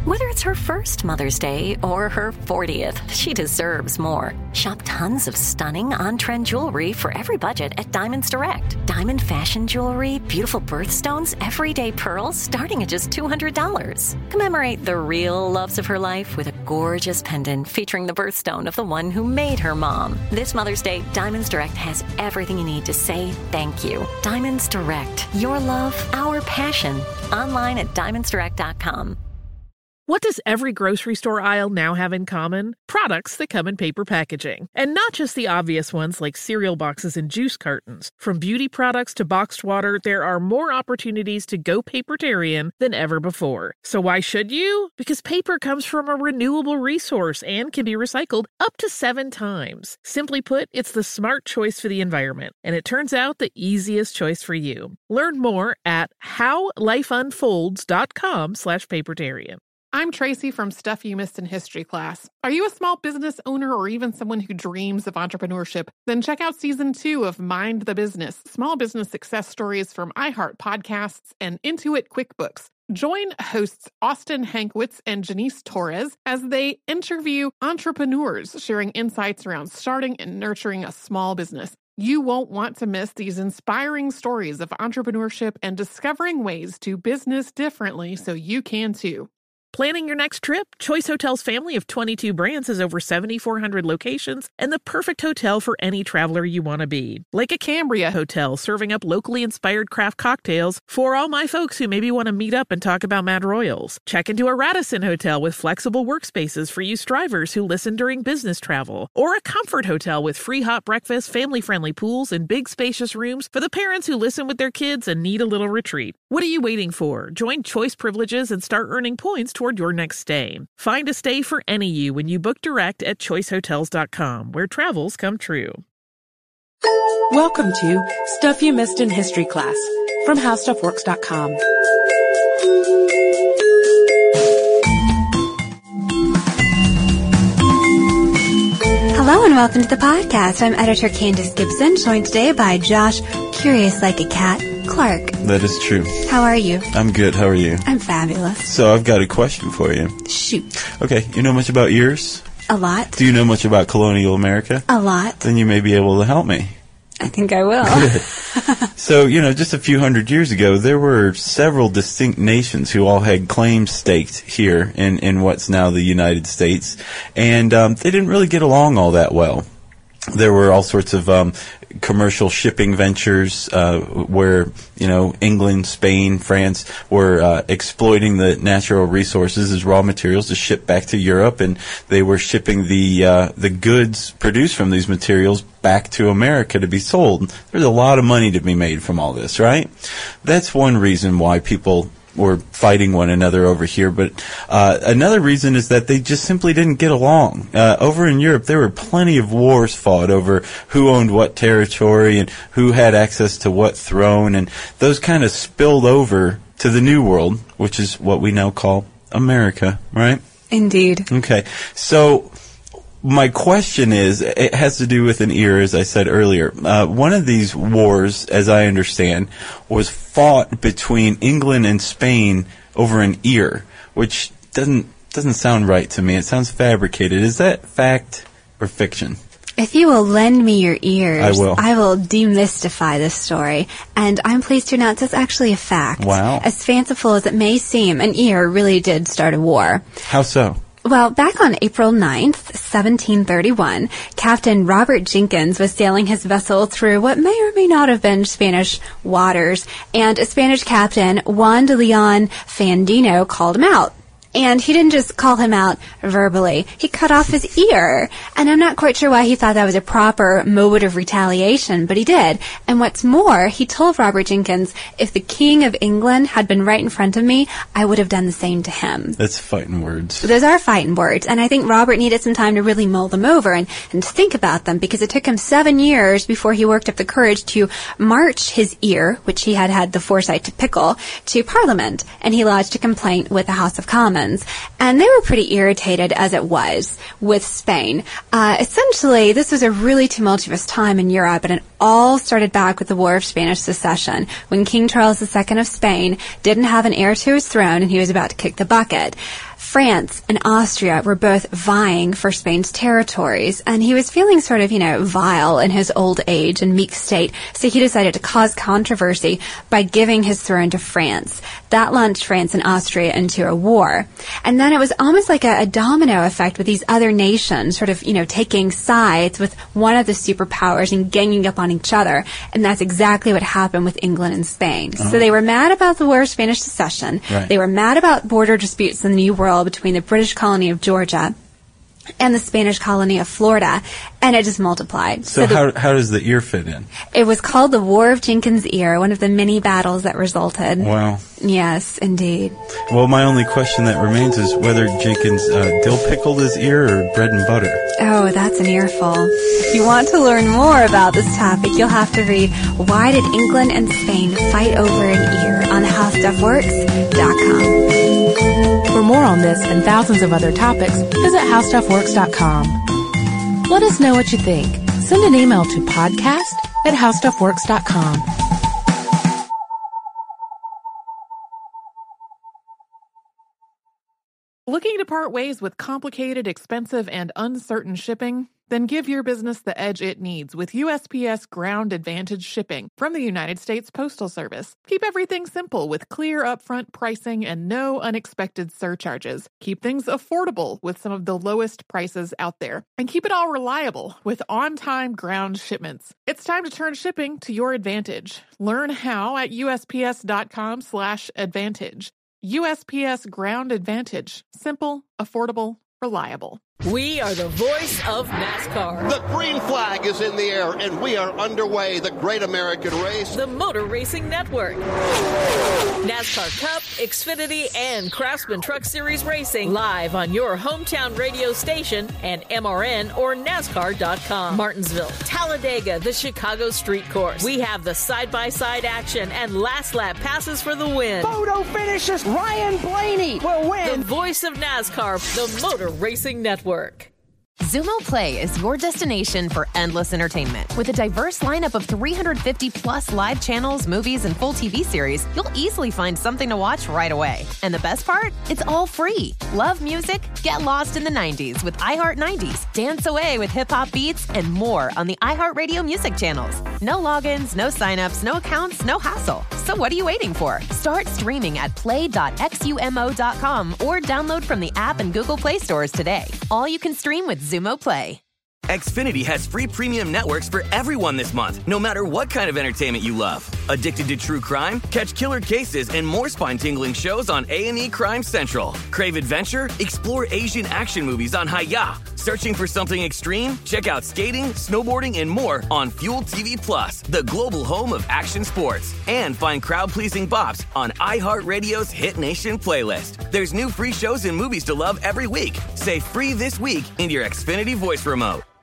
Whether it's her first Mother's Day or her 40th, she deserves more. Shop tons of stunning on-trend jewelry for every budget at Diamonds Direct. Diamond fashion jewelry, beautiful birthstones, everyday pearls starting at just $200. Commemorate the real loves of her life with a gorgeous pendant featuring the birthstone of the one who made her mom. This Mother's Day, Diamonds Direct has everything you need to say thank you. Diamonds Direct. Your love, our passion. Online at diamondsdirect.com. What does every grocery store aisle now have in common? Products that come in paper packaging. And not just the obvious ones like cereal boxes and juice cartons. From beauty products to boxed water, there are more opportunities to go papertarian than ever before. So why should you? Because paper comes from a renewable resource and can be recycled up to 7 times. Simply put, it's the smart choice for the environment. And it turns out the easiest choice for you. Learn more at howlifeunfolds.com/papertarian. I'm Tracy from Stuff You Missed in History class. Are you a small business owner or even someone who dreams of entrepreneurship? Then check out Season 2 of Mind the Business, small business success stories from iHeart Podcasts and Intuit QuickBooks. Join hosts Austin Hankwitz and Janice Torres as they interview entrepreneurs sharing insights around starting and nurturing a small business. You won't want to miss these inspiring stories of entrepreneurship and discovering ways to business differently so you can too. Planning your next trip? Choice Hotels' family of 22 brands has over 7,400 locations and the perfect hotel for any traveler you want to be. Like a Cambria hotel serving up locally inspired craft cocktails for all my folks who maybe want to meet up and talk about Mad Royals. Check into a Radisson hotel with flexible workspaces for you strivers who listen during business travel. Or a Comfort hotel with free hot breakfast, family-friendly pools, and big spacious rooms for the parents who listen with their kids and need a little retreat. What are you waiting for? Join Choice Privileges and start earning points toward your next stay. Find a stay for any you when you book direct at choicehotels.com, where travels come true. Welcome to Stuff You Missed in History class from HowStuffWorks.com. Hello and welcome to the podcast. I'm editor Candace Gibson, joined today by Josh, curious like a cat, Clark. That is true. How are you? I'm good. How are you? I'm fabulous. So I've got a question for you. Shoot. Okay. You know much about ears? A lot. Do you know much about colonial America? A lot. Then you may be able to help me. I think I will. Good. So, just a few hundred years ago, there were several distinct nations who all had claims staked here in what's now the United States, and they didn't really get along all that well. There were all sorts of commercial shipping ventures where, England, Spain, France were exploiting the natural resources as raw materials to ship back to Europe, and they were shipping the goods produced from these materials back to America to be sold. There's a lot of money to be made from all this, right? That's one reason why people were fighting one another over here, but another reason is that they just simply didn't get along. Over in Europe, there were plenty of wars fought over who owned what territory and who had access to what throne, and those kind of spilled over to the New World, which is what we now call America, right? Indeed. Okay, so my question is, it has to do with an ear, as I said earlier. One of these wars, as I understand, was fought between England and Spain over an ear, which doesn't sound right to me. It sounds fabricated. Is that fact or fiction? If you will lend me your ears, I will demystify this story. And I'm pleased to announce it's actually a fact. Wow. As fanciful as it may seem, an ear really did start a war. How so? Well, back on April 9th, 1731, Captain Robert Jenkins was sailing his vessel through what may or may not have been Spanish waters, and a Spanish captain, Juan de Leon Fandino, called him out. And he didn't just call him out verbally. He cut off his ear. And I'm not quite sure why he thought that was a proper mode of retaliation, but he did. And what's more, he told Robert Jenkins, if the King of England had been right in front of me, I would have done the same to him. That's fighting words. Those are fighting words. And I think Robert needed some time to really mull them over and think about them, because it took him 7 years before he worked up the courage to march his ear, which he had had the foresight to pickle, to Parliament. And he lodged a complaint with the House of Commons. And they were pretty irritated as it was with Spain. Essentially, this was a really tumultuous time in Europe, and it all started back with the War of Spanish Succession, when King Charles II of Spain didn't have an heir to his throne and he was about to kick the bucket. France and Austria were both vying for Spain's territories, and he was feeling sort of, vile in his old age and meek state, so he decided to cause controversy by giving his throne to France. That launched France and Austria into a war. And then it was almost like a domino effect with these other nations sort of, taking sides with one of the superpowers and ganging up on each other. And that's exactly what happened with England and Spain. Uh-huh. So they were mad about the War of Spanish Succession. Right. They were mad about border disputes in the New World between the British colony of Georgia and the Spanish colony of Florida, and it just multiplied. So how does the ear fit in? It was called the War of Jenkins' Ear, one of the many battles that resulted. Wow. Yes, indeed. Well, my only question that remains is whether Jenkins dill pickled his ear or bread and butter. Oh, that's an earful. If you want to learn more about this topic, you'll have to read Why Did England and Spain Fight Over an Ear on HowStuffWorks.com. For more on this and thousands of other topics, visit HowStuffWorks.com. Let us know what you think. Send an email to podcast@HowStuffWorks.com. Looking to part ways with complicated, expensive, and uncertain shipping? Then give your business the edge it needs with USPS Ground Advantage shipping from the United States Postal Service. Keep everything simple with clear upfront pricing and no unexpected surcharges. Keep things affordable with some of the lowest prices out there. And keep it all reliable with on-time ground shipments. It's time to turn shipping to your advantage. Learn how at USPS.com/advantage. USPS Ground Advantage. Simple, affordable, reliable. We are the voice of NASCAR. The green flag is in the air, and we are underway. The Great American Race. The Motor Racing Network. NASCAR Cup, Xfinity, and Craftsman Truck Series Racing live on your hometown radio station and MRN or NASCAR.com. Martinsville, Talladega, the Chicago Street Course. We have the side-by-side action and last lap passes for the win. Photo finishes. Ryan Blaney will win. The voice of NASCAR, the Motor Racing Network. Xumo Play is your destination for endless entertainment. With a diverse lineup of 350-plus live channels, movies, and full TV series, you'll easily find something to watch right away. And the best part? It's all free. Love music? Get lost in the 90s with iHeart 90s, dance away with hip-hop beats, and more on the iHeartRadio music channels. No logins, no signups, no accounts, no hassle. So what are you waiting for? Start streaming at play.xumo.com or download from the app and Google Play stores today. All you can stream with Xumo Play. Xfinity has free premium networks for everyone this month, no matter what kind of entertainment you love. Addicted to true crime? Catch killer cases and more spine-tingling shows on A&E Crime Central. Crave adventure? Explore Asian action movies on Hi-Ya. Searching for something extreme? Check out skating, snowboarding, and more on Fuel TV Plus, the global home of action sports. And find crowd-pleasing bops on iHeartRadio's Hit Nation playlist. There's new free shows and movies to love every week. Say free this week in your Xfinity voice remote.